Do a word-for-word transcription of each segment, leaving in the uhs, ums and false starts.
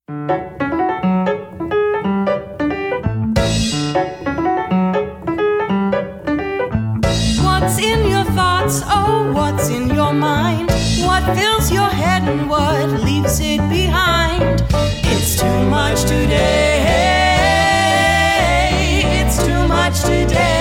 What's in your thoughts? Oh, what's in your mind? What fills your head and what leaves it behind? It's too much today. It's too much today.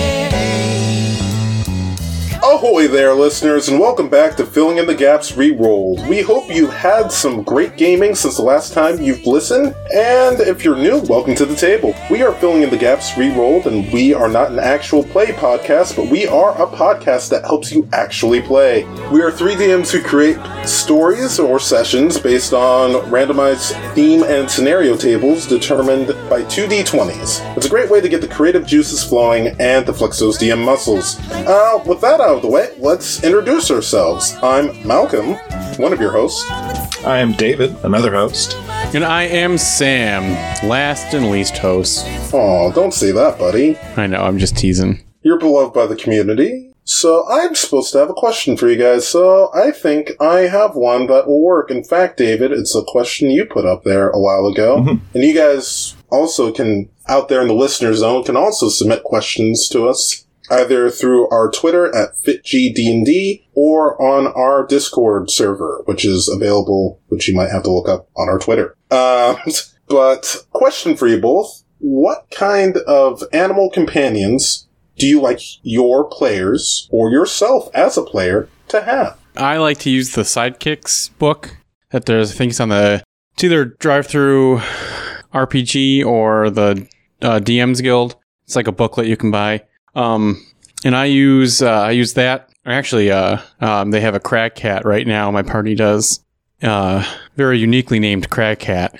Ahoy there, listeners, and welcome back to Filling in the Gaps Rerolled. We hope you had some great gaming since the last time you've listened, and if you're new, welcome to the table. We are Filling in the Gaps Rerolled, and we are not an actual play podcast, but we are a podcast that helps you actually play. We are three D Ms who create stories or sessions based on randomized theme and scenario tables determined by two d twenties. It's a great way to get the creative juices flowing and to flex those D M muscles. Uh, with that out of the way, let's introduce ourselves. I'm Malcolm, one of your hosts. I am David, another host. And I am Sam, last and least host. Aw, don't say that, buddy. I know, I'm just teasing. You're beloved by the community. So I'm supposed to have a question for you guys, so I think I have one that will work. In fact, David, it's a question you put up there a while ago. Mm-hmm. And you guys also can, out there in the listener zone, can also submit questions to us. Either through our Twitter at FitGDND or on our Discord server, which is available, which you might have to look up on our Twitter. Um, but question for you both. What kind of animal companions do you like your players or yourself as a player to have? I like to use the Sidekicks book that there's, I think it's on the, it's either Drive-Thru R P G or the uh, D Ms Guild. It's like a booklet you can buy. Um, and I use, uh, I use that, actually, uh, um, they have a Crag Cat right now, my party does, uh, very uniquely named Crag Cat.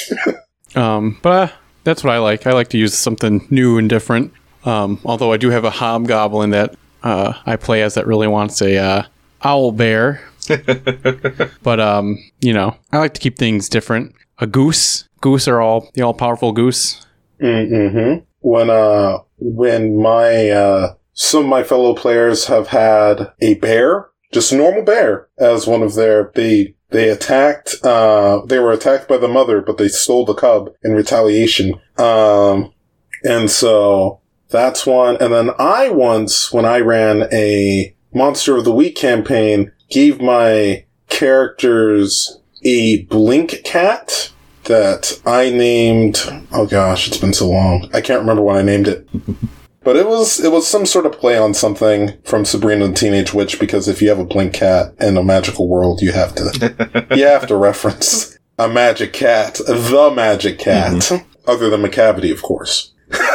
um, but, uh, that's what I like. I like to use something new and different. Um, although I do have a Hobgoblin that, uh, I play as that really wants a, uh, owl bear. But, um, you know, I like to keep things different. A goose. Goose are all, the all-powerful goose. Mm-hmm. When, uh, when my, uh, some of my fellow players have had a bear, just a normal bear, as one of their, they, they attacked, uh, they were attacked by the mother, but they stole the cub in retaliation. Um, and so that's one. And then I once, when I ran a Monster of the Week campaign, gave my characters a blink cat that I named, oh gosh, it's been so long. I can't remember when I named it. But it was it was some sort of play on something from Sabrina the Teenage Witch, because if you have a blink cat in a magical world, you have to you have to reference a magic cat, the magic cat, mm-hmm. Other than Macavity, of course.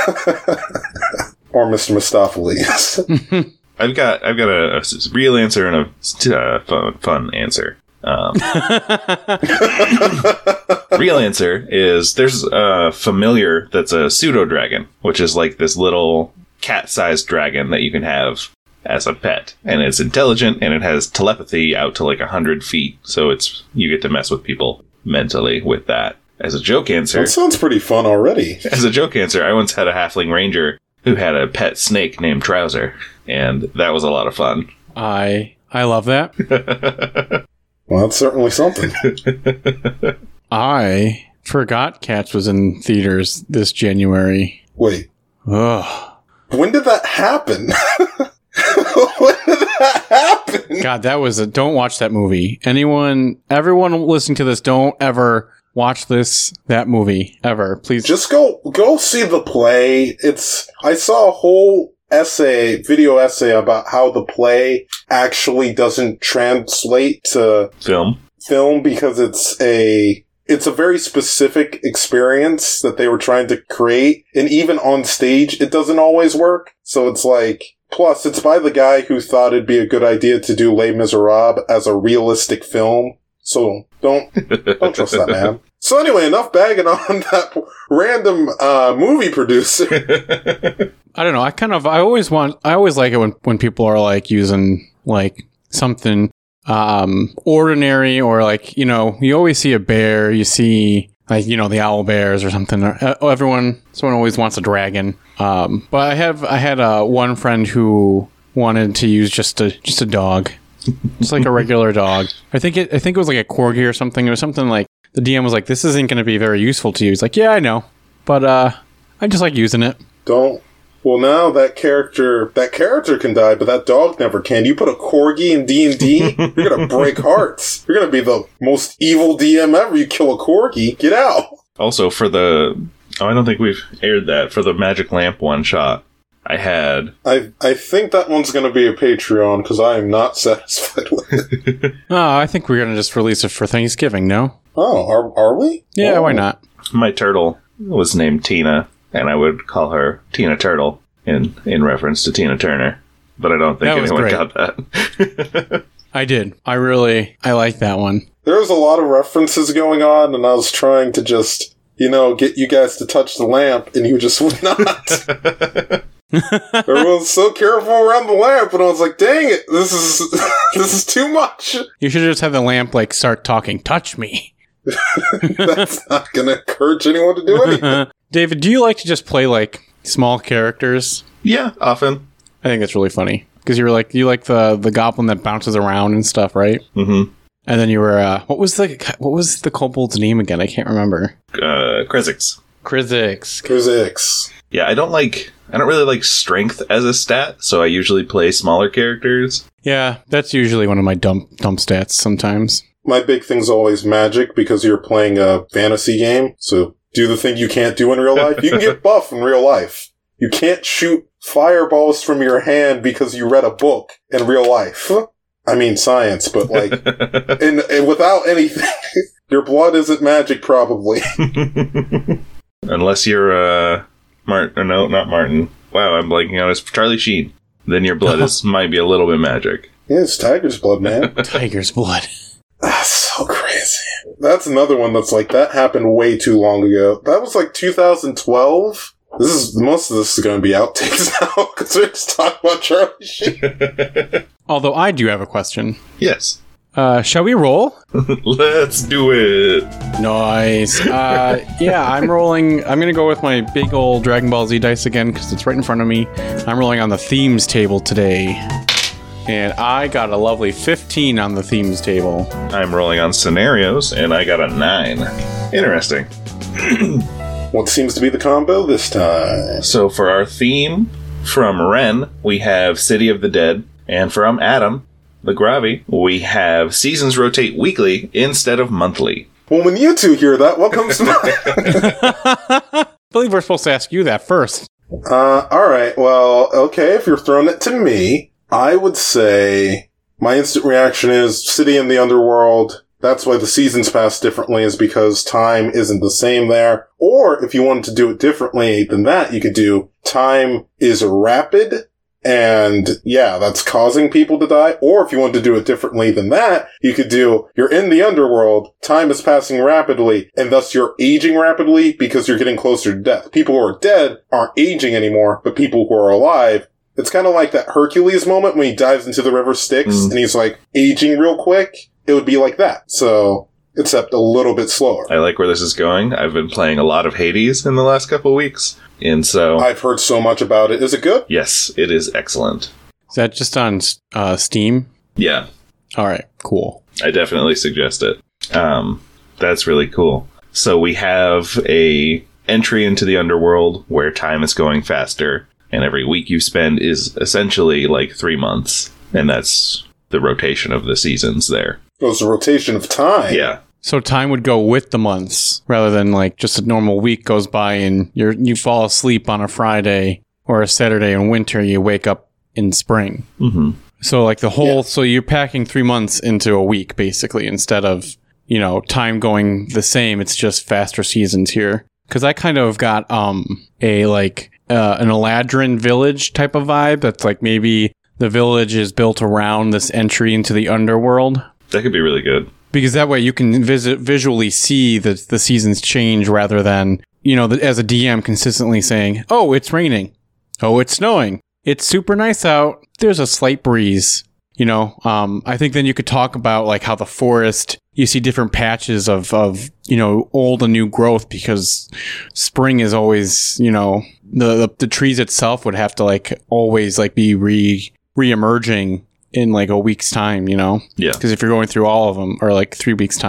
Or Mister Mistopheles. I've got I've got a, a real answer and a uh, fun, fun answer. Um, real answer is there's a familiar that's a pseudo dragon, which is like this little cat-sized dragon that you can have as a pet, and it's intelligent and it has telepathy out to like a hundred feet, so it's you get to mess with people mentally with that. As a joke answer, that sounds pretty fun already. As a joke answer, I once had a halfling ranger who had a pet snake named Trouser, and that was a lot of fun. I I love that. Well, that's certainly something. I forgot Cats was in theaters this January. Wait. Ugh. When did that happen? When did that happen? God, that was a... Don't watch that movie. Anyone, everyone listening to this, don't ever watch this, that movie, ever. Please. Just go, go see the play. It's... I saw a whole essay, video essay about how the play actually doesn't translate to film film because it's a it's a very specific experience that they were trying to create, and even on stage it doesn't always work. So it's like, plus it's by the guy who thought it'd be a good idea to do Les Miserables as a realistic film. So don't don't trust that man. So anyway, enough bagging on that random uh, movie producer. I don't know. I kind of, I always want, I always like it when, when people are like using like something um, ordinary, or like, you know, you always see a bear, you see like, you know, the owl bears or something. Uh, everyone, someone always wants a dragon. Um, but I have, I had uh, one friend who wanted to use just a, just a dog. Just like a regular dog. I think it, I think it was like a corgi or something. It was something like the D M was like, this isn't going to be very useful to you. He's like, yeah, I know. But uh, I just like using it. Don't. Well, now that character, that character can die, but that dog never can. You put a corgi in D and D, you're gonna break hearts. You're gonna be the most evil D M ever. You kill a corgi, get out. Also, for the... Oh, I don't think we've aired that. For the Magic Lamp one-shot, I had... I I think that one's gonna be a Patreon, because I am not satisfied with it. Oh, I think we're going to just release it for Thanksgiving, no? Oh, are, are we? Yeah, oh. why not? My turtle was named Tina, and I would call her Tina Turtle in, in reference to Tina Turner. But I don't think That was anyone great. got that. I did. I really, I like that one. There was a lot of references going on, and I was trying to just, you know, get you guys to touch the lamp, and you just would not. Everyone's so careful around the lamp, and I was like, dang it, this is this is too much. You should just have the lamp, like, start talking, touch me. That's not going to encourage anyone to do anything. David, do you like to just play, like, small characters? Yeah, often. I think that's really funny. Because you were like, you like the, the goblin that bounces around and stuff, right? Mm-hmm. And then you were, uh, what was the, what was the kobold's name again? I can't remember. Uh, Krizix. Krizix. Krizix. Yeah, I don't like... I don't really like strength as a stat, so I usually play smaller characters. Yeah, that's usually one of my dump, dump stats sometimes. My big thing's always magic, because you're playing a fantasy game, so do the thing you can't do in real life. You can get buff in real life. You can't shoot fireballs from your hand because you read a book in real life. I mean science, but like, and, and without anything, your blood isn't magic probably. Unless you're, uh, Martin, no, not Martin. Wow, I'm blanking on his Charlie Sheen. Then your blood is might be a little bit magic. Yeah, it's tiger's blood, man. Tiger's blood. That's so crazy. That's another one that's like, that happened way too long ago. That was like two thousand twelve. This is, most of this is going to be outtakes now, because we're just talking about Charlie Sheen. Although I do have a question. Yes. Uh, shall we roll? Let's do it. Nice. Uh, yeah, I'm rolling. I'm going to go with my big old Dragon Ball Z dice again, because it's right in front of me. I'm rolling on the themes table today. And I got a lovely fifteen on the themes table. I'm rolling on scenarios, and I got a nine. Interesting. What seems to be the combo this time? So for our theme, from Ren, we have City of the Dead. And from Adam, the Gravi, we have seasons rotate weekly instead of monthly. Well, when you two hear that, what comes to mind? I believe we're supposed to ask you that first. Uh, alright, well, okay, if you're throwing it to me, I would say my instant reaction is City in the Underworld. That's why the seasons pass differently, is because time isn't the same there. Or if you wanted to do it differently than that, you could do time is rapid. And yeah, that's causing people to die. Or if you want to do it differently than that, you could do, you're in the underworld, time is passing rapidly, and thus you're aging rapidly because you're getting closer to death. People who are dead aren't aging anymore, but people who are alive, it's kind of like that Hercules moment when he dives into the river Styx mm. and he's like aging real quick. It would be like that. So, except a little bit slower. I like where this is going. I've been playing a lot of Hades in the last couple of weeks. And so... I've heard so much about it. Is it good? Yes, it is excellent. Is that just on uh, Steam? Yeah. All right, cool. I definitely suggest it. Um, that's really cool. So we have a entry into the underworld where time is going faster, and every week you spend is essentially like three months. And that's the rotation of the seasons there. Oh, it's a rotation of time. Yeah. So time would go with the months rather than like just a normal week goes by and you you fall asleep on a Friday or a Saturday in winter, you wake up in spring. Mm-hmm. So like the whole, Yeah. so you're packing three months into a week basically instead of, you know, time going the same. It's just faster seasons here. Cause I kind of got um a like uh, an Eladrin village type of vibe. That's like maybe the village is built around this entry into the underworld. That could be really good. Because that way you can visit, visually see the, the seasons change rather than, you know, the, as a D M consistently saying, oh, it's raining. Oh, it's snowing. It's super nice out. There's a slight breeze. You know, um, I think then you could talk about like how the forest, you see different patches of, of, you know, old and new growth because spring is always, you know, the, the, the trees itself would have to like always like be re, re-emerging in like a week's time, you know? Yeah. Because if you're going through all of them, or like three weeks' time.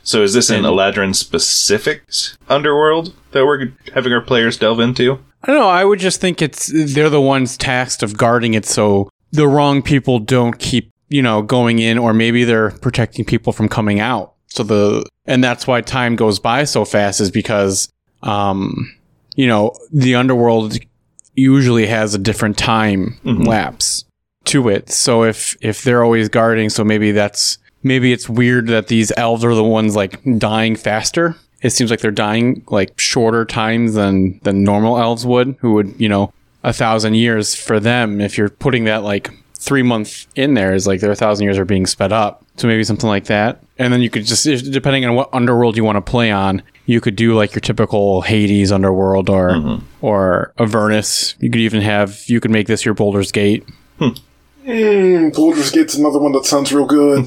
So is this an And- Eladrin specific underworld that we're having our players delve into? I don't know. I would just think it's they're the ones tasked of guarding it, so the wrong people don't keep, you know, going in, or maybe they're protecting people from coming out. So the and that's why time goes by so fast, is because, um, you know, the underworld usually has a different time Mm-hmm. lapse to it. So if if they're always guarding, so maybe that's maybe it's weird that these elves are the ones like dying faster. It seems like they're dying like shorter times than than normal elves would, who would, you know, a thousand years for them. If you're putting that like three months in there, is like their thousand years are being sped up. So maybe something like that. And then you could just, depending on what underworld you want to play on, you could do like your typical Hades underworld, or Mm-hmm. or Avernus. You could even have, you could make this your Baldur's Gate. Mm, Baldur's Gate's another one that sounds real good.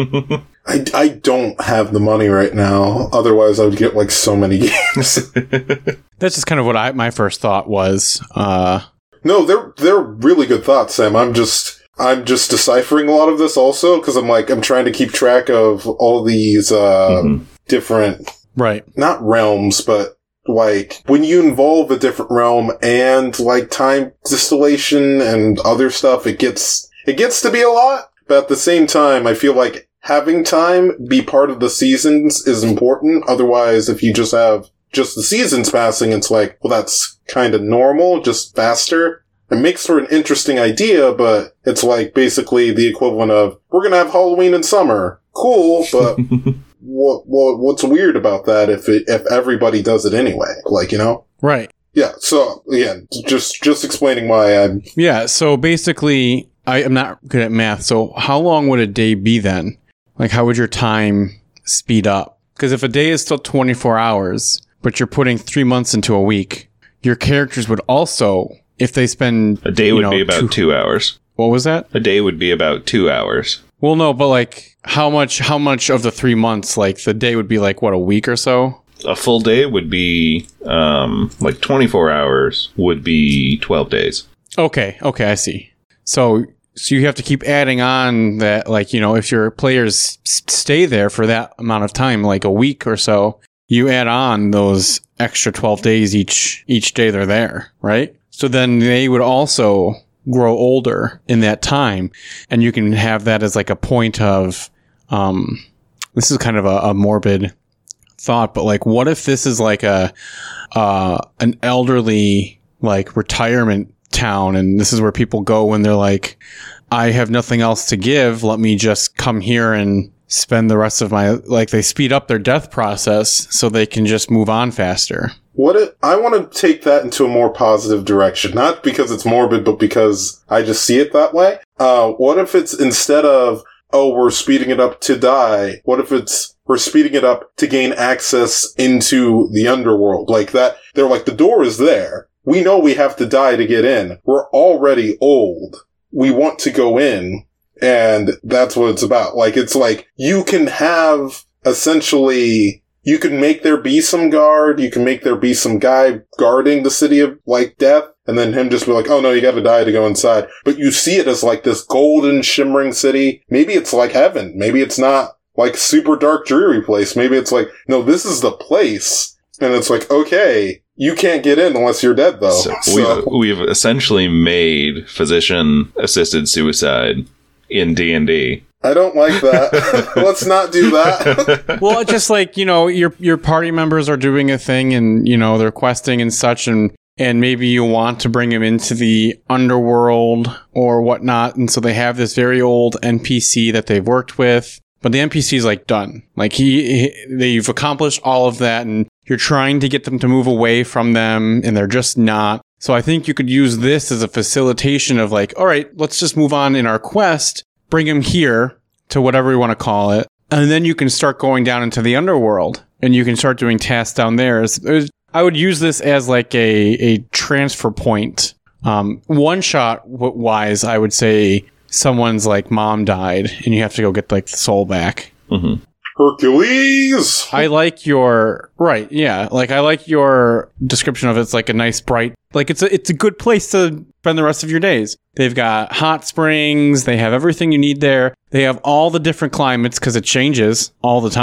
I, I don't have the money right now. Otherwise, I would get like so many games. That's just kind of what I my first thought was. Uh, No, they're they're really good thoughts, Sam. I'm just I'm just deciphering a lot of this also because I'm like I'm trying to keep track of all these uh, Mhm. different, right. not realms, but like when you involve a different realm and like time distillation and other stuff, it gets it gets to be a lot. But at the same time, I feel like having time be part of the seasons is important. Otherwise, if you just have just the seasons passing, it's like, well, that's kind of normal, just faster. It makes for an interesting idea, but it's like basically the equivalent of, we're going to have Halloween in summer. Cool, but what, what what's weird about that if it, if everybody does it anyway? Like, you know? Right. Yeah, so, again, just, just explaining why I'm... Yeah. So basically, I am not good at math. So how long would a day be then? Like, how would your time speed up? Because if a day is still twenty-four hours, but you're putting three months into a week, your characters would also, if they spend A day you would know, be about two, two hours. What was that? A day would be about two hours. Well, no, but like how much? How much of the three months? Like the day would be like what, a week or so? A full day would be um, like twenty-four hours would be twelve days. Okay, okay, I see. So, so you have to keep adding on that, like, you know, if your players s- stay there for that amount of time, like a week or so, you add on those extra twelve days each each day they're there, right? So then they would also grow older in that time, and you can have that as like a point of, um, this is kind of a, a morbid thought, but like, what if this is like a, uh, an elderly, like retirement town, and this is where people go when they're like, I have nothing else to give, let me just come here and spend the rest of my, like they speed up their death process so they can just move on faster. What it, I want to take that into a more positive direction, not because it's morbid, but because I just see it that way. Uh, what if it's instead of, oh, we're speeding it up to die, what if it's, we're speeding it up to gain access into the underworld? Like that, they're like, the door is there. We know we have to die to get in. We're already old. We want to go in. And that's what it's about. Like, it's like, you can have essentially, you can make there be some guard, you can make there be some guy guarding the city of, like, death, and then him just be like, oh no, you gotta die to go inside. But you see it as like this golden, shimmering city. Maybe it's like heaven. Maybe it's not like super dark, dreary place. Maybe it's like, no, this is the place. And it's like, okay, you can't get in unless you're dead, though. So, So- we've, we've essentially made physician-assisted suicide in D and D. I don't like that. Let's not do that. Well, just like, you know, your your party members are doing a thing and, you know, they're questing and such, and and maybe you want to bring them into the underworld or whatnot, and so they have this very old N P C that they've worked with, but the N P C is like done. Like he, he they've accomplished all of that, and you're trying to get them to move away from them, and they're just not. So I think you could use this as a facilitation of like, all right, let's just move on in our quest, bring them here to whatever we want to call it, and then you can start going down into the underworld, and you can start doing tasks down there. It's- it's- I would use this as like a, a transfer point. Um, one shot w- wise, I would say someone's like mom died, and you have to go get like the soul back. Mm-hmm. Hercules! I like your right, yeah. Like I like your description of it. It's like a nice bright, like it's a it's a good place to spend the rest of your days. They've got hot springs. They have everything you need there. They have all the different climates because it changes all the time.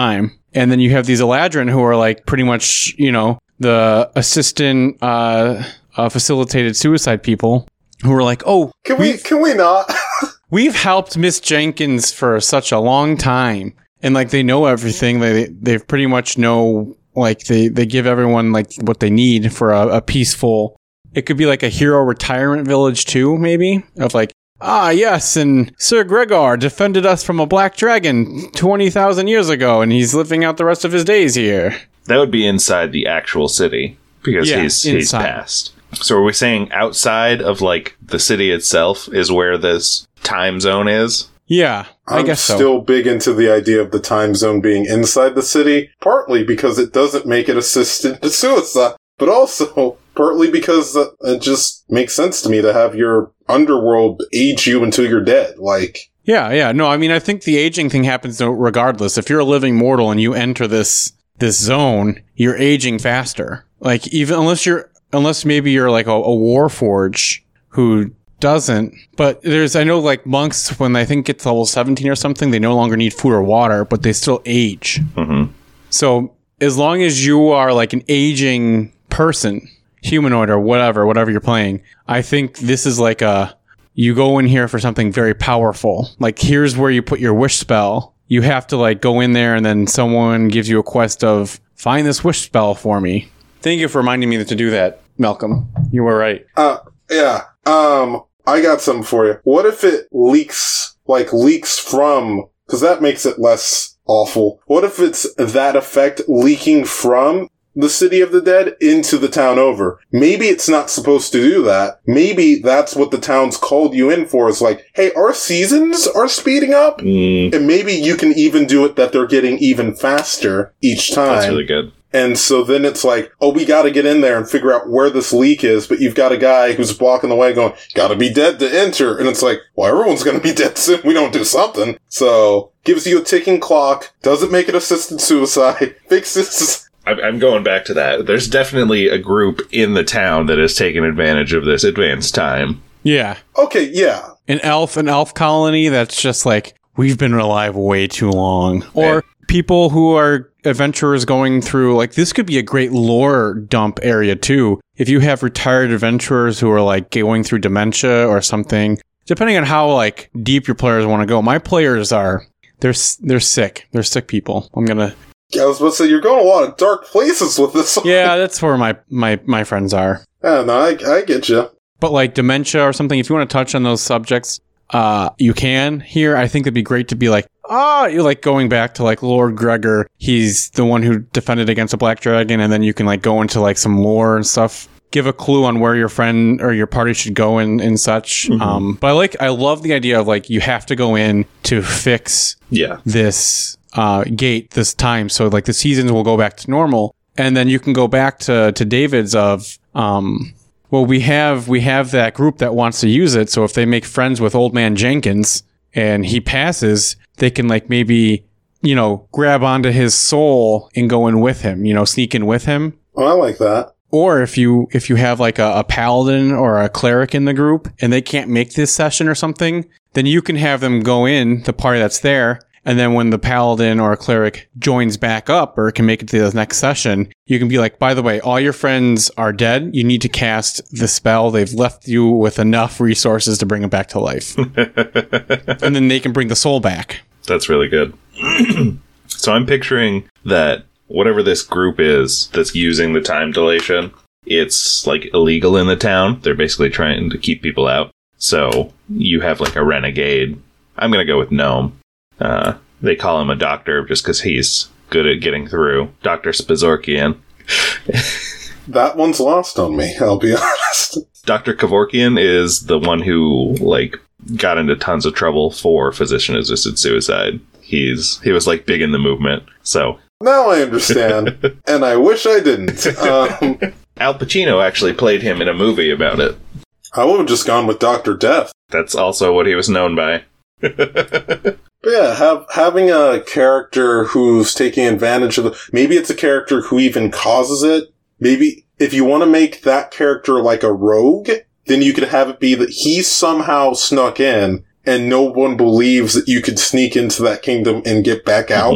And then you have these Eladrin who are like pretty much, you know, the assistant uh, uh, facilitated suicide people who are like, oh, can we can we not? We've helped Miss Jenkins for such a long time. And like they know everything. They they pretty much know, like they, they give everyone like what they need for a, a peaceful. It could be like a hero retirement village too, maybe, of like, ah, yes, and Sir Gregor defended us from a black dragon twenty thousand years ago, and he's living out the rest of his days here. That would be inside the actual city, because Yeah, he's he's inside. passed. So are we saying outside of, like, the city itself is where this time zone is? Yeah, I I'm guess so. still big into the idea of the time zone being inside the city, partly because it doesn't make it assistant to suicide, but also partly because uh, it just makes sense to me to have your underworld age you until you're dead. Like, Yeah, yeah. No, I mean, I think the aging thing happens regardless. If you're a living mortal and you enter this this zone, you're aging faster. Like, even unless you're, unless maybe you're like a, a warforge who doesn't. But there's, I know, like monks, when I think get to level seventeen or something, they no longer need food or water, but they still age. Mm-hmm. So as long as you are like an aging person, humanoid or whatever, whatever you're playing, I think this is like a, you go in here for something very powerful. Like, here's where you put your wish spell. You have to like go in there and then someone gives you a quest of find this wish spell for me. Thank you for reminding me to do that, Malcolm. You were right. uh, yeah, um, I got something for you. What if it leaks, like leaks from, because that makes it less awful. What if it's that effect leaking from the City of the Dead into the town over? Maybe it's not supposed to do that. Maybe that's what the town's called you in for, is like, hey, our seasons are speeding up. Mm, And maybe you can even do it that they're getting even faster each time. that's really good. And so then it's like, oh, we gotta get in there and figure out where this leak is, but you've got a guy who's blocking the way going, gotta be dead to enter. And it's like, well, everyone's gonna be dead soon. We don't do something. So, gives you a ticking clock, doesn't make it assisted suicide, fixes. I'm I'm going back to that. There's definitely a group in the town that has taken advantage of this advanced time. Yeah. Okay, yeah. An elf, an elf colony that's just like, we've been alive way too long. Or people who are adventurers going through, like, this could be a great lore dump area too. If you have retired adventurers who are like going through dementia or something, depending on how like deep your players want to go. My players are, they're, s- they're sick. They're sick people. I'm going to, I was about to say, you're going a lot of dark places with this one. yeah, that's where my, my, my friends are. Yeah, no, I, I get you. But like dementia or something, if you want to touch on those subjects, uh, you can here. I think it'd be great to be like, ah, you're like going back to like Lord Gregor. He's the one who defended against a black dragon. And then you can like go into like some lore and stuff. Give a clue on where your friend or your party should go and, and such. Mm-hmm. Um, but I like, I love the idea of like, you have to go in to fix Yeah. this uh, gate this time. So like the seasons will go back to normal. And then you can go back to, to David's of, um, well, we have we have that group that wants to use it. So if they make friends with Old Man Jenkins and he passes, they can like maybe, you know, grab onto his soul and go in with him, you know, sneak in with him. Oh, I like that. Or if you if you have like a, a paladin or a cleric in the group and they can't make this session or something, then you can have them go in, the party that's there. And then when the paladin or a cleric joins back up or can make it to the next session, you can be like, by the way, all your friends are dead. You need to cast the spell. They've left you with enough resources to bring them back to life. And then they can bring the soul back. That's really good. So I'm picturing that whatever this group is that's using the time dilation, it's like illegal in the town. They're basically trying to keep people out. So you have like a renegade. I'm going to go with Gnome. Uh, they call him a doctor just because he's good at getting through. Doctor Spazorkian. That one's lost on me, I'll be honest. Doctor Kevorkian is the one who, like, got into tons of trouble for physician-assisted suicide. He's He was, like, big in the movement, so... Now I understand, and I wish I didn't. Um, Al Pacino actually played him in a movie about it. I would have just gone with Doctor Death. That's also what he was known by. But yeah, have, having a character who's taking advantage of the... Maybe it's a character who even causes it. Maybe if you want to make that character like a rogue, then you could have it be that he somehow snuck in and no one believes that you could sneak into that kingdom and get back out. Mm-hmm.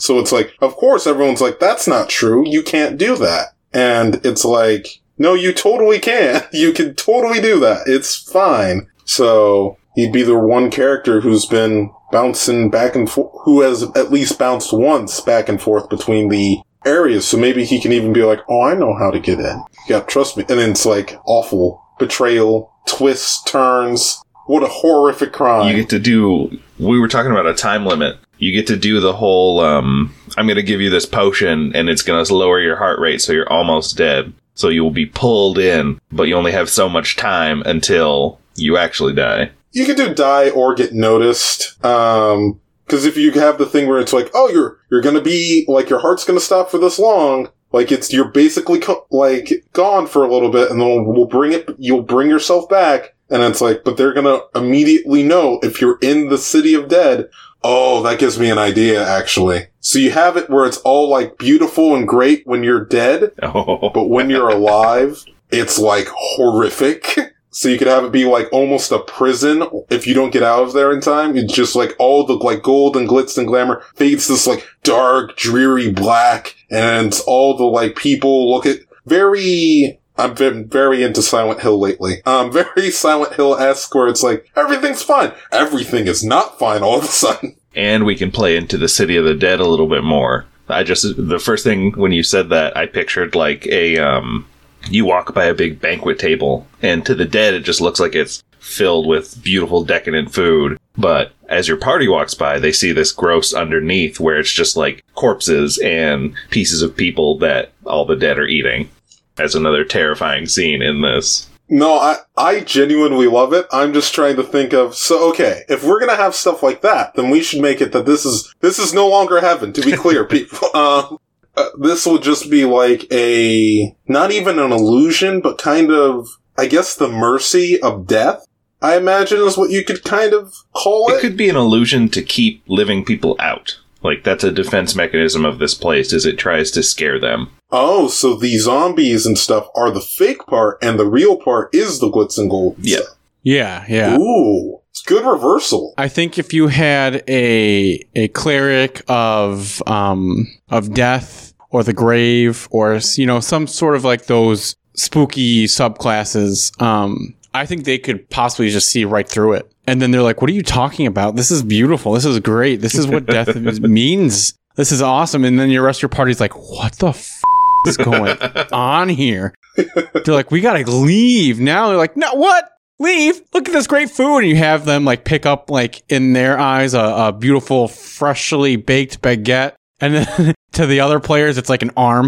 So it's like, of course, everyone's like, that's not true. You can't do that. And it's like, no, you totally can. You can totally do that. It's fine. So he'd be the one character who's been bouncing back and forth, who has at least bounced once back and forth between the areas. So maybe he can even be like, oh, I know how to get in. Yeah, trust me. And then it's like awful betrayal, twists, turns. What a horrific crime. You get to do, we were talking about a time limit. You get to do the whole, um, I'm going to give you this potion and it's going to lower your heart rate so you're almost dead. So you will be pulled in, but you only have so much time until you actually die. You can do die or get noticed. Um, cause if you have the thing where it's like, oh, you're, you're gonna be, like, your heart's gonna stop for this long. Like, it's, you're basically, co- like, gone for a little bit and then we'll, we'll bring it, you'll bring yourself back. And it's like, but they're gonna immediately know if you're in the City of Dead. Oh, that gives me an idea, actually. So you have it where it's all, like, beautiful and great when you're dead. Oh. But when you're alive, it's, like, horrific. So you could have it be, like, almost a prison if you don't get out of there in time. It's just, like, all the, like, gold and glitz and glamour fades this, like, dark, dreary black. And all the, like, people look at very... I've been very into Silent Hill lately. Um, very Silent Hill-esque where it's like, everything's fine. Everything is not fine all of a sudden. And we can play into the City of the Dead a little bit more. I just, the first thing when you said that, I pictured like a, um, you walk by a big banquet table, and to the dead it just looks like it's filled with beautiful decadent food. But as your party walks by, they see this gross underneath where it's just like corpses and pieces of people that all the dead are eating. As another terrifying scene in this. No, I, I genuinely love it. I'm just trying to think of, so okay, if we're gonna have stuff like that, then we should make it that this is, this is no longer heaven, to be clear, people. Um, uh, this will just be like a, not even an illusion, but kind of, I guess the mercy of death, I imagine is what you could kind of call it. It could be an illusion to keep living people out. Like, that's a defense mechanism of this place, is it tries to scare them. Oh, so the zombies and stuff are the fake part, and the real part is the glitz and gold. Yeah. Stuff. Yeah, yeah. Ooh, it's good reversal. I think if you had a a cleric of um of death or the grave or, you know, some sort of like those spooky subclasses, um, I think they could possibly just see right through it. And then they're like, what are you talking about? This is beautiful. This is great. This is what death means. This is awesome. And then your rest of your party's like, what the f*** is going on here? They're like, we gotta leave now. They're like, no, what? Leave? Look at this great food. And you have them like pick up, like in their eyes, a, a beautiful, freshly baked baguette. And then to the other players, it's like an arm.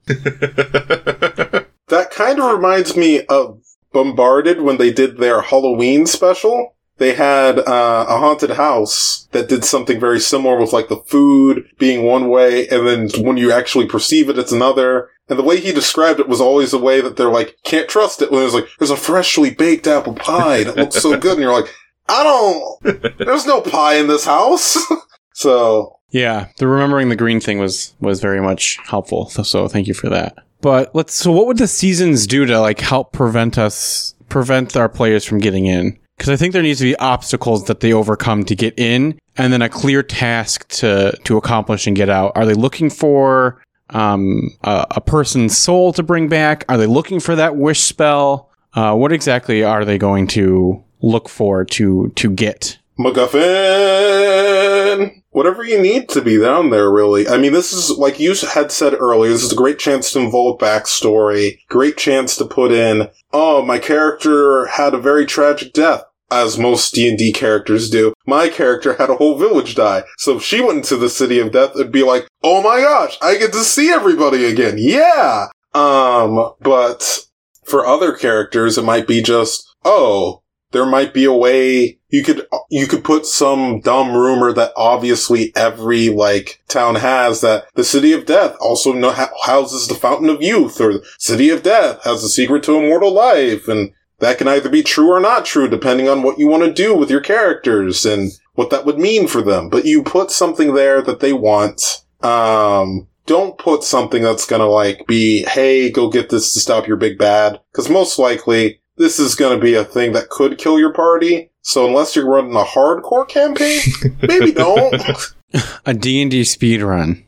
That kind of reminds me of Bombarded when they did their Halloween special. They had uh, a haunted house that did something very similar with like the food being one way, and then when you actually perceive it, it's another. And the way he described it was always a way that they're like, can't trust it. When it was like, there's a freshly baked apple pie that looks so good. And you're like, I don't, there's no pie in this house. So. Yeah, the remembering the green thing was, was very much helpful. So, so thank you for that. But let's, so what would the seasons do to like help prevent us, prevent our players from getting in? Because I think there needs to be obstacles that they overcome to get in, and then a clear task to, to accomplish and get out. Are they looking for um, a, a person's soul to bring back? Are they looking for that wish spell? Uh, what exactly are they going to look for to to get? MacGuffin! Whatever you need to be down there, really. I mean, this is, like you had said earlier, this is a great chance to involve backstory. Great chance to put in, oh, my character had a very tragic death, as most D and D characters do. My character had a whole village die. So if she went into the City of Death, it'd be like, oh my gosh, I get to see everybody again. Yeah! Um, but for other characters, it might be just, oh, there might be a way you could, you could put some dumb rumor that obviously every, like, town has, that the City of Death also know, houses the Fountain of Youth, or the City of Death has the secret to immortal life, and that can either be true or not true, depending on what you want to do with your characters, and what that would mean for them. But you put something there that they want. Um, don't put something that's gonna, like, be, hey, go get this to stop your big bad. Because most likely, this is going to be a thing that could kill your party. So unless you're running a hardcore campaign, maybe don't. A D and D speedrun.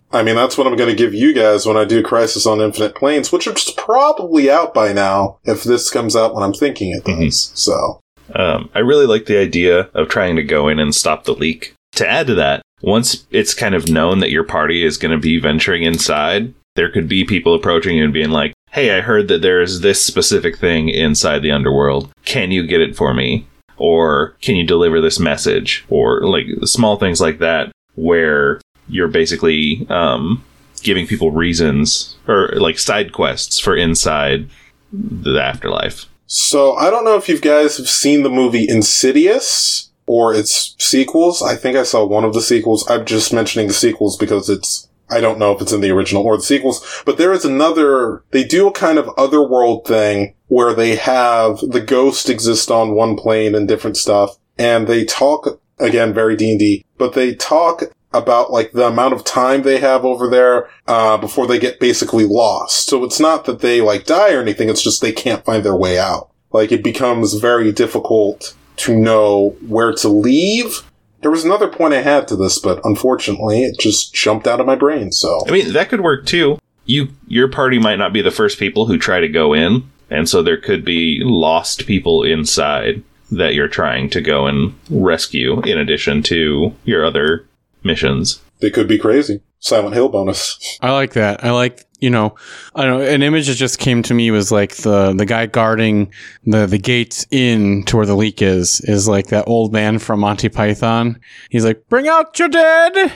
I mean, that's what I'm going to give you guys when I do Crisis on Infinite Planes, which is probably out by now if this comes out when I'm thinking it does. Mm-hmm. So, um, I really like the idea of trying to go in and stop the leak. To add to that, once it's kind of known that your party is going to be venturing inside, there could be people approaching you and being like, hey, I heard that there's this specific thing inside the underworld. Can you get it for me? Or can you deliver this message? Or like small things like that where you're basically um, giving people reasons or like side quests for inside the afterlife. So I don't know if you guys have seen the movie Insidious or its sequels. I think I saw one of the sequels. I'm just mentioning the sequels because it's, I don't know if it's in the original or the sequels, but there is another, they do a kind of otherworld thing where they have the ghost exist on one plane and different stuff. And they talk, again, very D and D, but they talk about like the amount of time they have over there uh before they get basically lost. So it's not that they like die or anything, it's just they can't find their way out. Like it becomes very difficult to know where to leave. There was another point I had to this, but unfortunately it just jumped out of my brain. So I mean, that could work too. You your party might not be the first people who try to go in, and so there could be lost people inside that you're trying to go and rescue in addition to your other missions. They could be crazy. Silent Hill bonus. I like that. I like, you know, I don't know, an image that just came to me was like the the guy guarding the the gates in to where the leak is is like that old man from Monty Python. He's like, bring out your dead.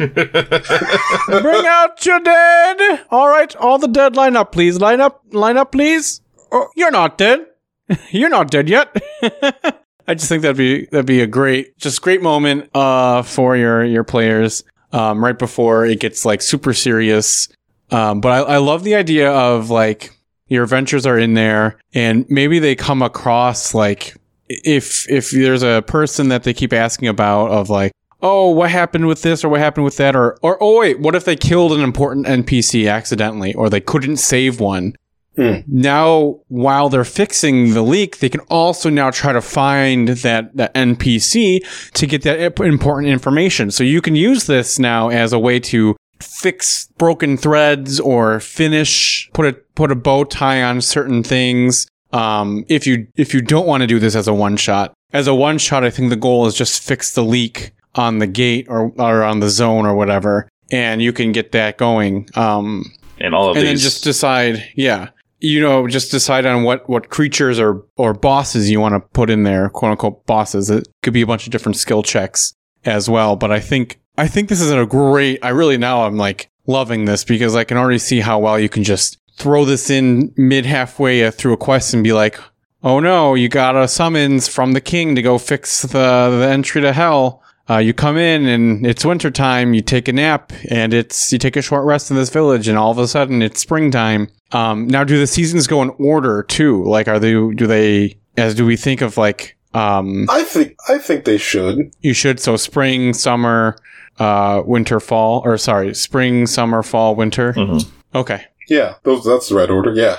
Bring out your dead. All right, all the dead line up, please. Line up, line up, please. Oh, you're not dead. You're not dead yet. I just think that'd be that'd be a great, just great moment uh, for your your players um, right before it gets like super serious. Um, but I, I love the idea of like your adventures are in there, and maybe they come across like if if there's a person that they keep asking about of like, oh, what happened with this or what happened with that, or or oh wait, what if they killed an important N P C accidentally or they couldn't save one. Hmm. Now, while they're fixing the leak, they can also now try to find that, that N P C to get that important information. So you can use this now as a way to fix broken threads or finish, put a, put a bow tie on certain things. Um, if you, if you don't want to do this as a one shot, as a one shot, I think the goal is just fix the leak on the gate or, or on the zone or whatever. And you can get that going. Um, and all of and these. then just decide, yeah. You know, just decide on what, what creatures or, or bosses you want to put in there, quote unquote bosses. It could be a bunch of different skill checks as well. But I think, I think this is a great, I really now I'm like loving this because I can already see how well you can just throw this in mid halfway through a quest and be like, oh no, you got a summons from the king to go fix the, the entry to hell. Uh, you come in and it's wintertime, you take a nap and it's, you take a short rest in this village and all of a sudden it's springtime. Um, now do the seasons go in order too? Like, are they, do they, as do we think of like, um, I think, I think they should. You should. So spring, summer, uh, winter, fall, or sorry, spring, summer, fall, winter. Mm-hmm. Okay. Yeah. Those, that's the right order. Yeah.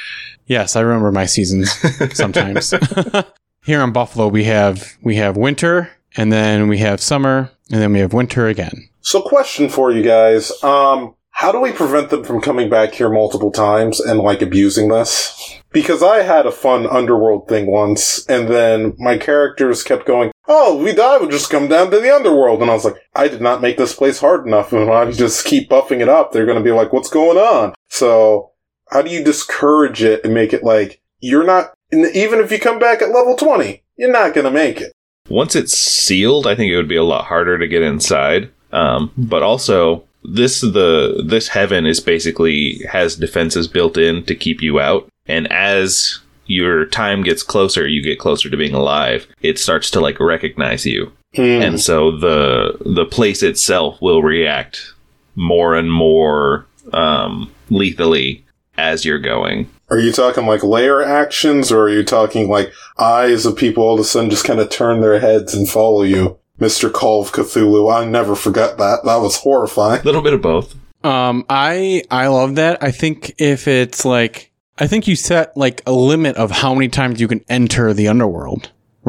Yes. I remember my seasons sometimes. Here in Buffalo, we have, we have winter. And then we have summer, and then we have winter again. So question for you guys. Um, how do we prevent them from coming back here multiple times and, like, abusing this? Because I had a fun underworld thing once, and then my characters kept going, oh, we die, we'll just come down to the underworld. And I was like, I did not make this place hard enough, and I just keep buffing it up. They're going to be like, what's going on? So how do you discourage it and make it like, you're not, even if you come back at level twenty, you're not going to make it? Once it's sealed, I think it would be a lot harder to get inside. Um, but also, this the this heaven is basically has defenses built in to keep you out. And as your time gets closer, you get closer to being alive. It starts to like recognize you, mm. and so the the place itself will react more and more um, lethally as you're going. Are you talking like layer actions, or are you talking like eyes of people all of a sudden just kind of turn their heads and follow you? Mister Call of Cthulhu, I never forgot that. That was horrifying. A little bit of both. Um, I I love that. I think if it's like, I think you set like a limit of how many times you can enter the underworld, right?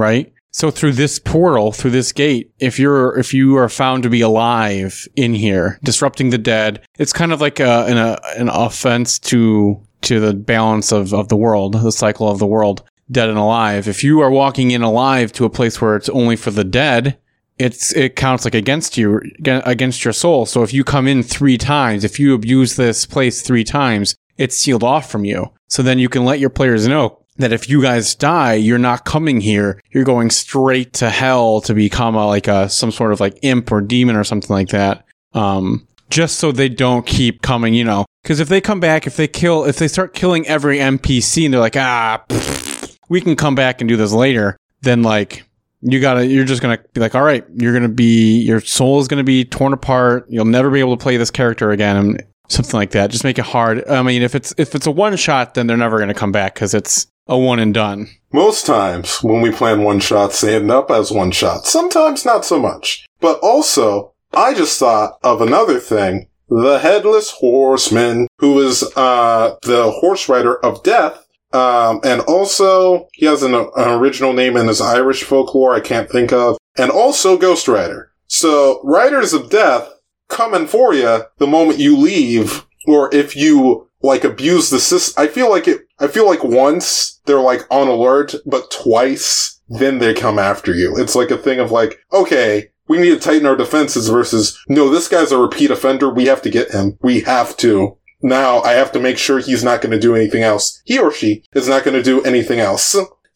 So through this portal, through this gate, if you're if you are found to be alive in here, disrupting the dead, it's kind of like a, an, a, an offense to to the balance of, of the world, the cycle of the world, dead and alive. If you are walking in alive to a place where it's only for the dead, it's it counts like against you, against your soul. So if you come in three times, if you abuse this place three times, it's sealed off from you. So then you can let your players know that if you guys die, you're not coming here. You're going straight to hell to become a, like a some sort of like imp or demon or something like that. Um, just so they don't keep coming, you know. Because if they come back, if they kill, if they start killing every N P C and they're like, ah, pff, we can come back and do this later, then like you gotta, you're just gonna be like, all right, you're gonna be, your soul is gonna be torn apart. You'll never be able to play this character again, and something like that. Just make it hard. I mean, if it's if it's a one shot, then they're never gonna come back because it's a one and done. Most times when we plan one shots, they end up as one shots. Sometimes not so much. But also, I just thought of another thing. The Headless Horseman, who is uh the horse rider of death. Um, and also, he has an, an original name in his Irish folklore I can't think of. And also Ghost Rider. So, Riders of Death coming for you the moment you leave, or if you like abuse the system. I feel like it. I feel like once they're like on alert, but twice then they come after you. It's like a thing of like, okay, we need to tighten our defenses versus no, this guy's a repeat offender. We have to get him. We have to. Now I have to make sure he's not going to do anything else. He or she is not going to do anything else.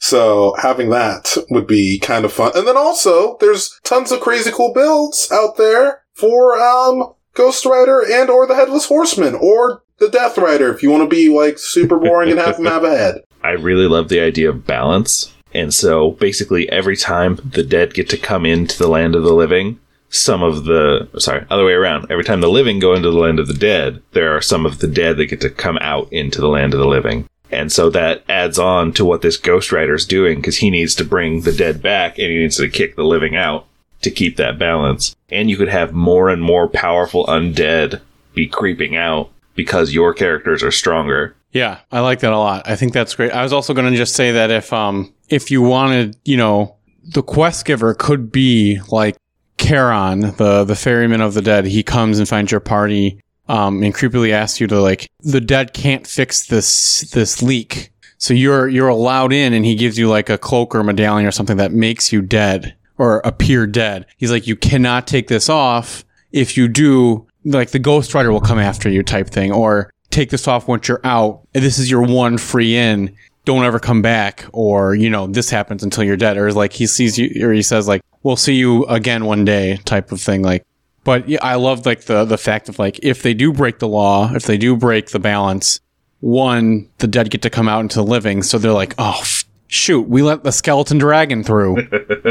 So having that would be kind of fun. And then also there's tons of crazy cool builds out there for um Ghost Rider and or the Headless Horseman or the Death Rider if you want to be like super boring and have him have a head. I really love the idea of balance. And so basically every time the dead get to come into the land of the living, some of the, sorry, other way around. Every time the living go into the land of the dead, there are some of the dead that get to come out into the land of the living. And so that adds on to what this Ghost Rider's doing because he needs to bring the dead back and he needs to kick the living out to keep that balance. And you could have more and more powerful undead be creeping out because your characters are stronger. Yeah, I like that a lot. I think that's great. I was also going to just say that if um if you wanted, you know, the quest giver could be like Charon, the the ferryman of the dead. He comes and finds your party um and creepily asks you to like, the dead can't fix this this leak. So you're you're allowed in and he gives you like a cloak or medallion or something that makes you dead or appear dead. He's like, you cannot take this off. If you do, like the Ghost Rider will come after you type thing, or take this off once you're out. And this is your one free in. Don't ever come back. Or, you know, this happens until you're dead. Or like he sees you, or he says like, we'll see you again one day type of thing. Like, but yeah, I love like the, the fact of like, if they do break the law, if they do break the balance, one, the dead get to come out into the living. So they're like, oh, f- shoot, we let the skeleton dragon through.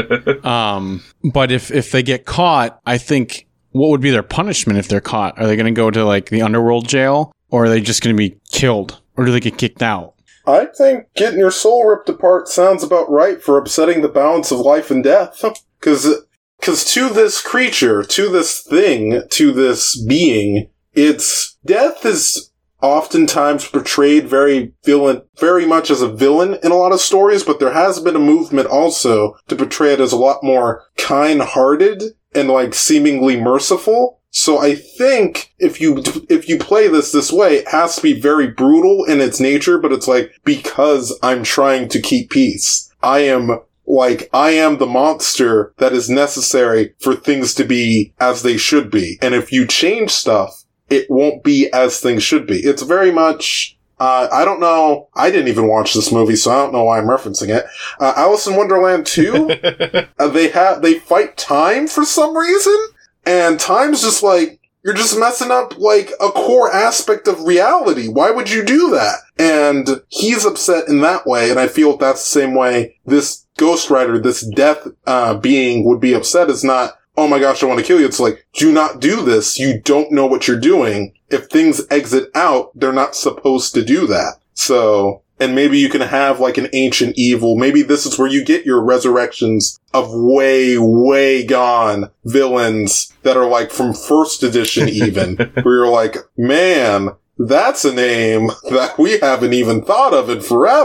um, but if, if they get caught, I think what would be their punishment if they're caught? Are they going to go to like the underworld jail? Or are they just going to be killed? Or do they get kicked out? I think getting your soul ripped apart sounds about right for upsetting the balance of life and death. Because because to this creature, to this thing, to this being, it's death is oftentimes portrayed very villain, very much as a villain in a lot of stories, but there has been a movement also to portray it as a lot more kind-hearted and like seemingly merciful. So I think if you if you play this this way, it has to be very brutal in its nature, but it's like, because I'm trying to keep peace. I am like, I am the monster that is necessary for things to be as they should be. And if you change stuff, it won't be as things should be. It's very much, uh, I don't know, I didn't even watch this movie, so I don't know why I'm referencing it. Uh, Alice in Wonderland two, uh, they have, they fight time for some reason. And time's just like, you're just messing up like a core aspect of reality. Why would you do that? And he's upset in that way. And I feel that's the same way this Ghost Rider, this death uh, being would be upset. Is not, oh my gosh, I want to kill you. It's like, do not do this. You don't know what you're doing. If things exit out, they're not supposed to do that. So, and maybe you can have like an ancient evil. Maybe this is where you get your resurrections of way, way gone villains that are like from first edition even, where you're like, man, that's a name that we haven't even thought of in forever.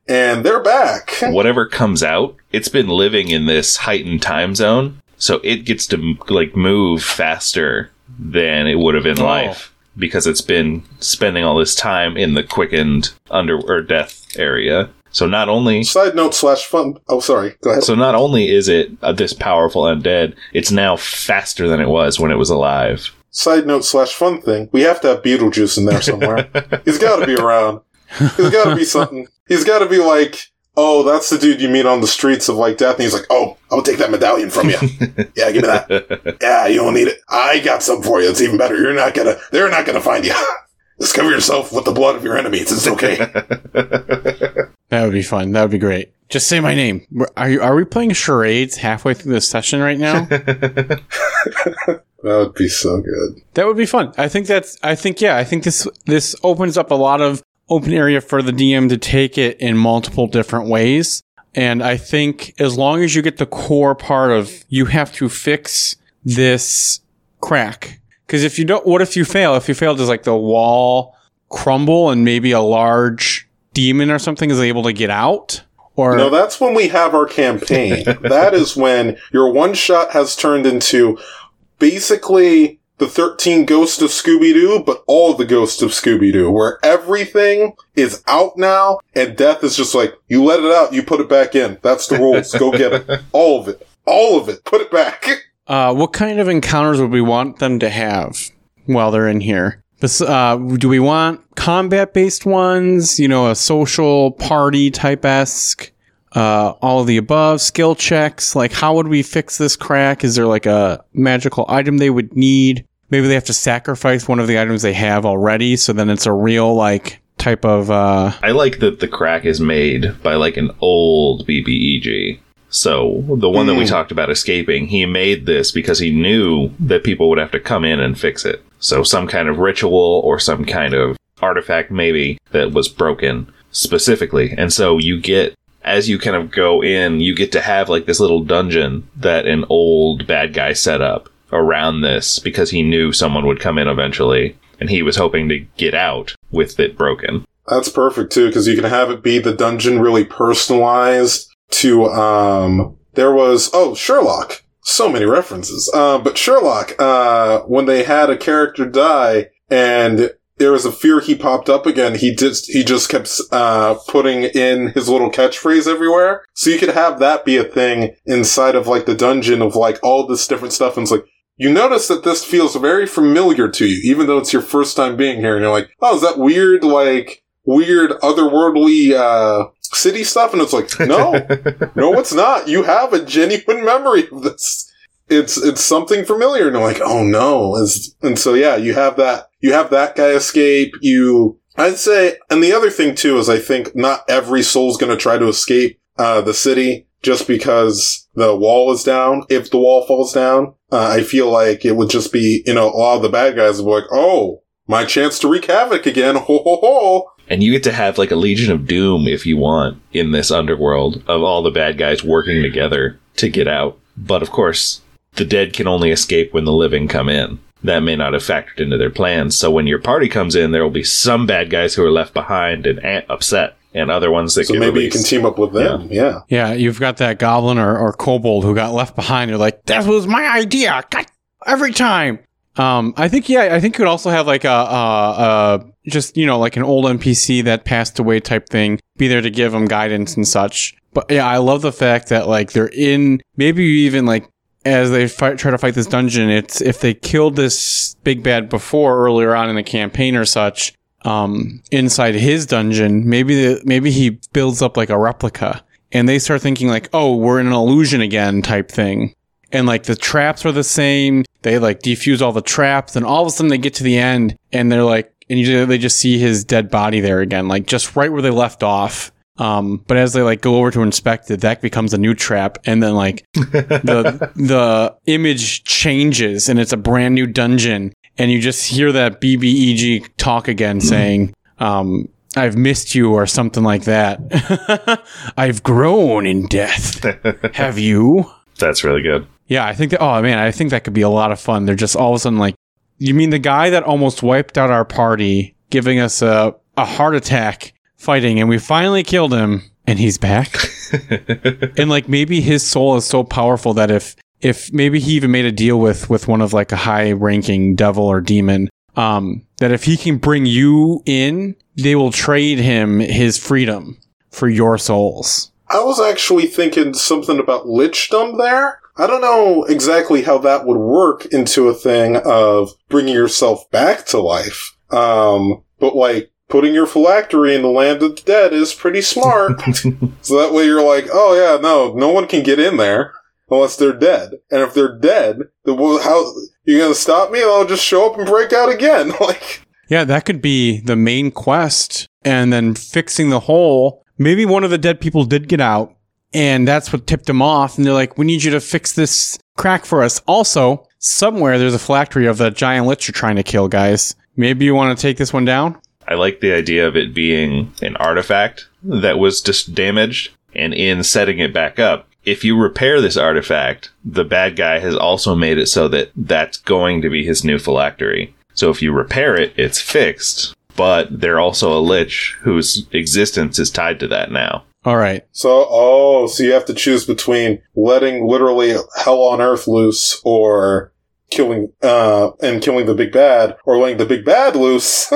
and they're back. Whatever comes out, it's been living in this heightened time zone, so it gets to like move faster than it would have in oh. life because it's been spending all this time in the quickened under or death area. So not only side note slash fun. Oh, sorry. Go ahead. So not only is it uh, this powerful undead, it's now faster than it was when it was alive. Side note slash fun thing. We have to have Beetlejuice in there somewhere. He's got to be around. He's got to be something. He's got to be like, oh, that's the dude you meet on the streets of like death, and he's like, oh, I'll take that medallion from you. Yeah, give me that. Yeah, you don't need it. I got some for you. It's even better. You're not gonna. They're not gonna find you. Just cover yourself with the blood of your enemies. It's okay. That would be fun. That would be great. Just say my name. Are you? Are we playing charades halfway through this session right now? That would be so good. That would be fun. I think that's. I think yeah. I think this this opens up a lot of open area for the D M to take it in multiple different ways. And I think as long as you get the core part of you have to fix this crack. Because if you don't, what if you fail? If you fail, does like the wall crumble and maybe a large demon or something is able to get out? Or no, that's when we have our campaign. That is when your one shot has turned into basically the thirteen Ghosts of Scooby-Doo, but all the Ghosts of Scooby-Doo, where everything is out now, and death is just like, you let it out, you put it back in. That's the rules. Go get it. All of it. All of it. Put it back. Uh, what kind of encounters would we want them to have while they're in here? This, uh, do we want combat-based ones? You know, a social party type-esque? Uh, all of the above? Skill checks? Like, how would we fix this crack? Is there like a magical item they would need? Maybe they have to sacrifice one of the items they have already, so then it's a real, like, type of... Uh... I like that the crack is made by, like, an old B B E G. So, the one mm. that we talked about escaping, he made this because he knew that people would have to come in and fix it. So, some kind of ritual or some kind of artifact, maybe, that was broken specifically. And so, you get... As you kind of go in, you get to have, like, this little dungeon that an old bad guy set up around this because he knew someone would come in eventually, and he was hoping to get out with it broken. That's perfect, too, because you can have it be the dungeon really personalized to, um, there was, oh, Sherlock. So many references. Uh, but Sherlock, uh, when they had a character die, and there was a fear he popped up again, he just, he just kept, uh, putting in his little catchphrase everywhere. So you could have that be a thing inside of, like, the dungeon of, like, all this different stuff, and it's like, you notice that this feels very familiar to you, even though it's your first time being here, and you're like, oh, is that weird, like, weird, otherworldly, uh, city stuff? And it's like, no, no, it's not. You have a genuine memory of this. It's, it's something familiar. And you're like, oh no. It's, and so, yeah, you have that, you have that guy escape. You, I'd say, and the other thing too is I think not every soul's going to try to escape, uh, the city just because the wall is down. If the wall falls down, uh, I feel like it would just be, you know, a lot of the bad guys would be like, oh, my chance to wreak havoc again. Ho, ho, ho. And you get to have, like, a Legion of Doom, if you want, in this underworld of all the bad guys working together to get out. But, of course, the dead can only escape when the living come in. That may not have factored into their plans. So when your party comes in, there will be some bad guys who are left behind and upset, and other ones that so get maybe released. You can team up with them, yeah. Yeah, yeah, you've got that goblin or, or kobold who got left behind. You're like, that was my idea! God, every time! Um, I think, yeah, I think you could also have like a, a, a, just, you know, like an old N P C that passed away type thing, be there to give them guidance and such. But yeah, I love the fact that like they're in, maybe even like as they fight, try to fight this dungeon, it's if they killed this big bad before earlier on in the campaign or such, um, inside his dungeon, maybe the, maybe he builds up like a replica and they start thinking like, oh, we're in an illusion again type thing. And, like, the traps are the same. They, like, defuse all the traps. And all of a sudden they get to the end. And they're, like... And you, they just see his dead body there again. Like, just right where they left off. Um, but as they, like, go over to inspect it, that becomes a new trap. And then, like, the the image changes. And it's a brand new dungeon. And you just hear that B B E G talk again saying... um. I've missed you or something like that. I've grown in death. Have you? That's really good. Yeah, I think that, oh man, I think that could be a lot of fun. They're just all of a sudden like, you mean the guy that almost wiped out our party, giving us a, a heart attack fighting, and we finally killed him, and he's back. And like maybe his soul is so powerful that if if maybe he even made a deal with with one of like a high ranking devil or demon, um, that if he can bring you in, they will trade him his freedom for your souls. I was actually thinking something about lichdom there. I don't know exactly how that would work into a thing of bringing yourself back to life. Um, but like, putting your phylactery in the land of the dead is pretty smart. So that way you're like, oh yeah, no, no one can get in there unless they're dead. And if they're dead, then well, how, you're gonna stop me and I'll just show up and break out again. Like, yeah, that could be the main quest. And then fixing the hole. Maybe one of the dead people did get out, and that's what tipped them off. And they're like, we need you to fix this crack for us. Also, somewhere there's a phylactery of the giant lich you're trying to kill, guys. Maybe you want to take this one down? I like the idea of it being an artifact that was just damaged, and in setting it back up, if you repair this artifact, the bad guy has also made it so that that's going to be his new phylactery. So if you repair it, it's fixed, but they're also a lich whose existence is tied to that now. All right. So, oh, so you have to choose between letting literally hell on earth loose or killing, uh, and killing the big bad, or letting the big bad loose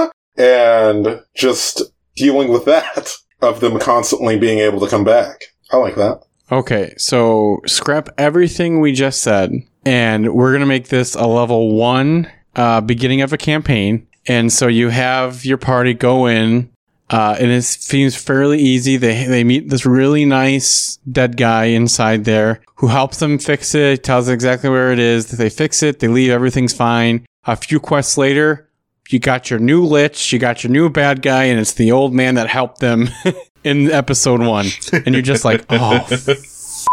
and just dealing with that of them constantly being able to come back. I like that. Okay, so scrap everything we just said, and we're going to make this a level one uh, beginning of a campaign. And so you have your party go in, uh, and it seems fairly easy. They they meet this really nice dead guy inside there who helps them fix it, tells them exactly where it is. They fix it, they leave, everything's fine. A few quests later, you got your new lich, you got your new bad guy, and it's the old man that helped them in episode one. And you're just like, oh, f-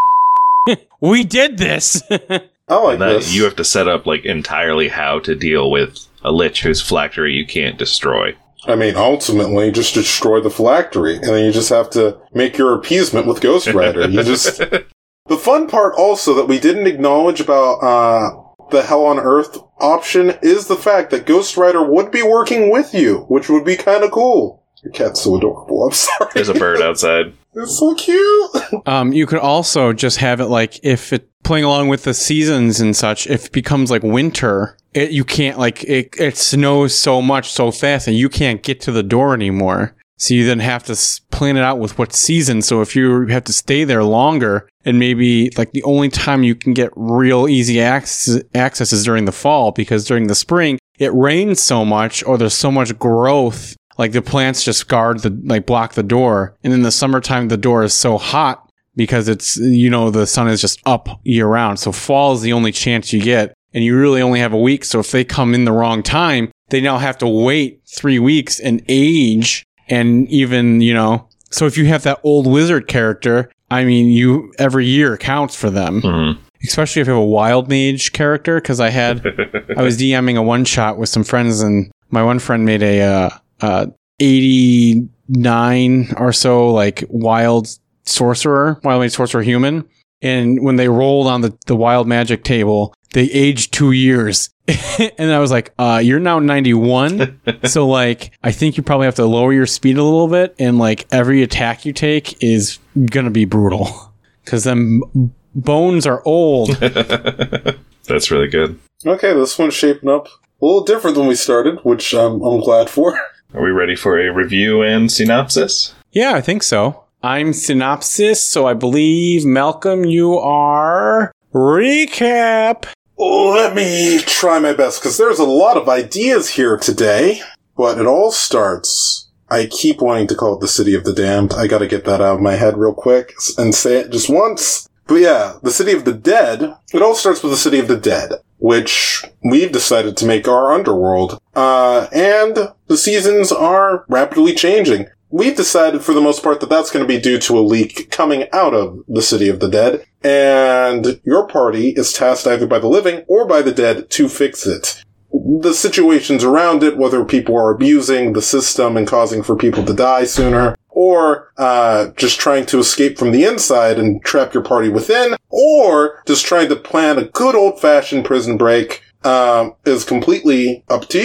we did this. I like that, this. you have to set up like entirely how to deal with a lich whose phylactery you can't destroy. I mean, ultimately, just destroy the phylactery, and then you just have to make your appeasement with Ghost Rider. You just the fun part also that we didn't acknowledge about uh, the Hell on Earth option is the fact that Ghost Rider would be working with you, which would be kind of cool. Your cat's so adorable. I'm sorry. There's a bird outside. It's so cute. Um, you could also just have it like if it playing along with the seasons and such. If it becomes like winter, it, you can't like it. It snows so much so fast, and you can't get to the door anymore. So you then have to s- plan it out with what season. So if you have to stay there longer, and maybe like the only time you can get real easy access, access is during the fall, because during the spring it rains so much or there's so much growth. Like the plants just guard the, like block the door. And in the summertime, the door is so hot because it's, you know, the sun is just up year round. So fall is the only chance you get. And you really only have a week. So if they come in the wrong time, they now have to wait three weeks and age. And even, you know, so if you have that old wizard character, I mean, you, every year counts for them. Mm-hmm. Especially if you have a wild mage character. Cause I had, I was DMing a one shot with some friends, and my one friend made a, uh, Uh, eighty-nine or so, like wild sorcerer, wild mage sorcerer human. And when they rolled on the, the wild magic table, they aged two years. And I was like, uh, you're now ninety-one. So like, I think you probably have to lower your speed a little bit. And like every attack you take is going to be brutal. Cause them bones are old. That's really good. Okay, this one's shaping up a little different than we started, which um, I'm glad for. Are we ready for a review and synopsis? Yeah, I think so. I'm synopsis, so I believe, Malcolm, you are recap. Let me try my best, because there's a lot of ideas here today. But it all starts... I keep wanting to call it the City of the Damned. I gotta get that out of my head real quick and say it just once. But yeah, the City of the Dead, it all starts with the City of the Dead, which we've decided to make our underworld. Uh, and the seasons are rapidly changing. We've decided for the most part that that's going to be due to a leak coming out of the City of the Dead. And your party is tasked either by the living or by the dead to fix it. The situations around it, whether people are abusing the system and causing for people to die sooner, or uh just trying to escape from the inside and trap your party within, or just trying to plan a good old-fashioned prison break, um, is completely up to you.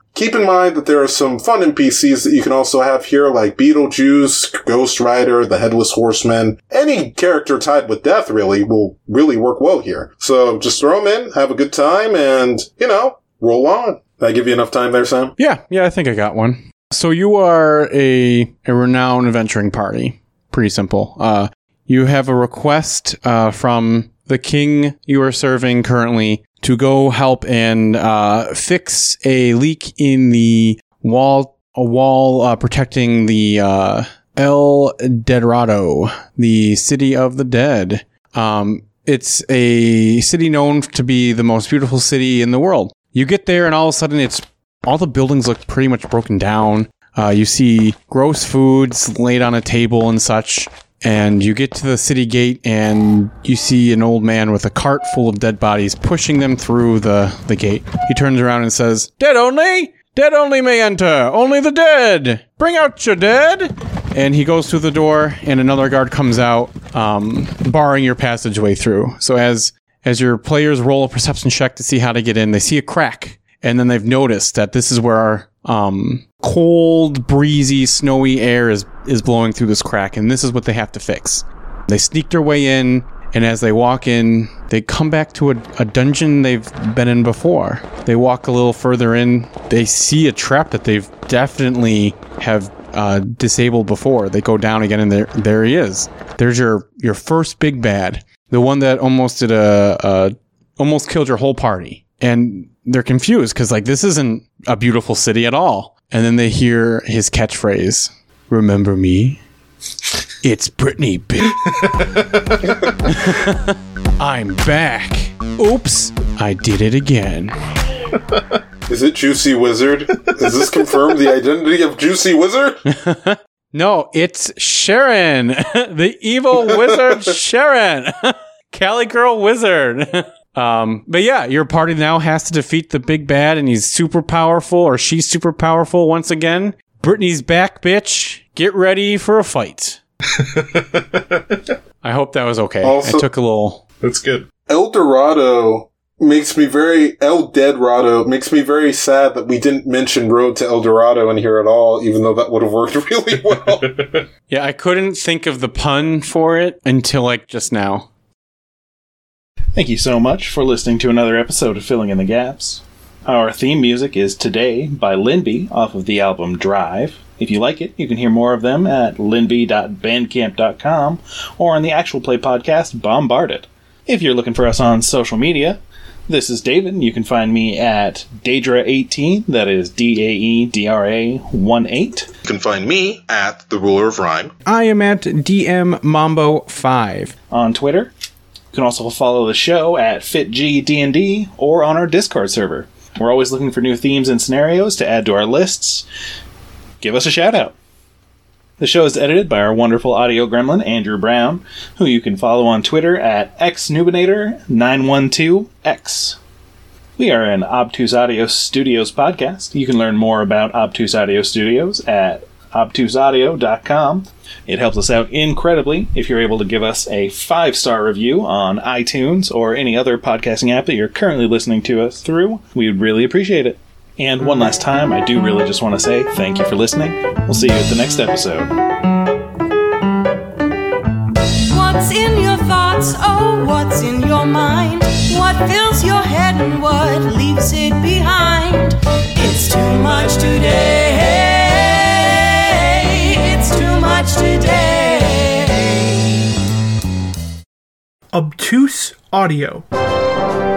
keep in mind that there are some fun N P Cs that you can also have here, like Beetlejuice, Ghost Rider, the Headless Horseman. Any character tied with death, really, will really work well here. So just throw them in, have a good time, and, you know, roll on. Did I give you enough time there, Sam? Yeah, yeah, I think I got one. So you are a, a renowned adventuring party. Pretty simple. Uh, you have a request uh, from the king you are serving currently to go help and uh, fix a leak in the wall, a wall uh, protecting the uh, El Dorado, the city of the dead. Um, it's a city known to be the most beautiful city in the world. You get there and all of a sudden it's all the buildings look pretty much broken down. Uh, you see gross foods laid on a table and such. And you get to the city gate and you see an old man with a cart full of dead bodies pushing them through the, the gate. He turns around and says, "Dead only? Dead only may enter. Only the dead. Bring out your dead." And he goes through the door and another guard comes out, um, barring your passageway through. So as, as your players roll a perception check to see how to get in, they see a crack. And then they've noticed that this is where our, um, cold, breezy, snowy air is, is blowing through this crack, and this is what they have to fix. They sneak their way in, and as they walk in, they come back to a, a dungeon they've been in before. They walk a little further in, they see a trap that they've definitely have uh, disabled before. They go down again, and there there he is. There's your, your first big bad, the one that almost did a, a almost killed your whole party. And they're confused, because like this isn't a beautiful city at all. And then they hear his catchphrase, "Remember me? It's Brittany, bitch." "I'm back. Oops, I did it again." Is it Juicy Wizard? Is this confirmed the identity of Juicy Wizard? No, it's Sharon, the evil wizard Sharon. Cali Girl Wizard. Um, but yeah, your party now has to defeat the big bad, and he's super powerful, or she's super powerful once again. Brittany's back, bitch. Get ready for a fight. I hope that was okay. Also, I took a little... That's good. El Dorado makes me very... El Dead-Rado makes me very sad that we didn't mention Road to El Dorado in here at all, even though that would have worked really well. Yeah, I couldn't think of the pun for it until, like, just now. Thank you so much for listening to another episode of Filling in the Gaps. Our theme music is Today by Linby off of the album Drive. If you like it, you can hear more of them at linby dot bandcamp dot com or on the Actual Play podcast Bombard It. If you're looking for us on social media, this is David. You can find me at Daedra eighteen, that is D A E D R A one eight. You can find me at The Ruler of Rhyme. I am at D M Mambo five. On Twitter. You can also follow the show at FitGDND or on our Discord server. We're always looking for new themes and scenarios to add to our lists. Give us a shout out. The show is edited by our wonderful audio gremlin, Andrew Brown, who you can follow on Twitter at X Nubinator nine one two X. We are an Obtuse Audio Studios podcast. You can learn more about Obtuse Audio Studios at obtuse audio dot com. It helps us out incredibly if you're able to give us a five-star review on iTunes or any other podcasting app that you're currently listening to us through. We would really appreciate it. And one last time, I do really just want to say thank you for listening. We'll see you at the next episode. What's in your thoughts? Oh, what's in your mind? What fills your head and what leaves it behind? It's too much today. It's too much today. Obtuse Audio.